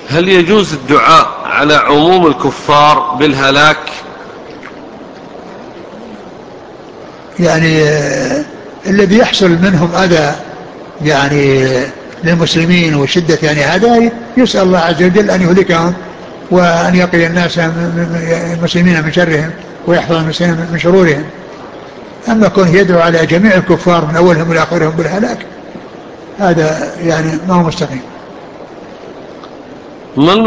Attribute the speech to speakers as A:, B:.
A: هل يجوز الدعاء على عموم الكفار بالهلاك؟
B: يعني الذي يحصل منهم أذى يعني للمسلمين وشدة يعني هذا، يسأل الله عز وجل أن يهلكهم وأن يقي الناس المسلمين من شرهم ويحفظ المسلمين من شرورهم. أما كونه يدعو على جميع الكفار من أولهم إلى آخرهم بالهلاك، هذا يعني ما هو مستقيم.
A: ما